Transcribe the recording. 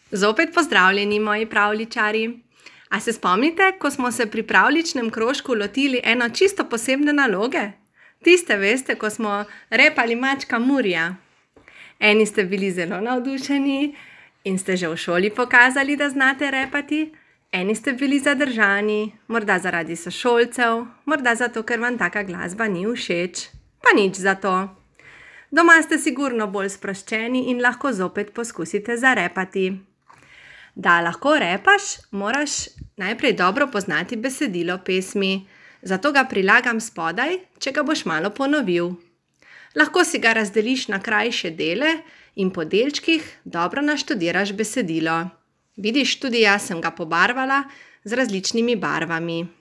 Zopet pozdravljeni, moji pravljičarji. A se spomnite, ko smo se pri pravljičnem krožku lotili eno čisto posebne naloge? Tiste, veste, ko smo repali mačka Murija. Eni ste bili zelo navdušeni in ste že v šoli pokazali, da znate repati. Eni ste bili zadržani, morda zaradi sošolcev, morda zato, ker vam taka glasba ni všeč. Pa nič zato. Doma ste sigurno bolj sproščeni in lahko zopet poskusite zarepati. Da lahko repaš, moraš najprej dobro poznati besedilo pesmi, zato ga prilagam spodaj, če ga boš malo ponovil. Lahko si ga razdeliš na krajše dele in po delčkih dobro naštudiraš besedilo. Vidiš, tudi jaz sem ga pobarvala z različnimi barvami.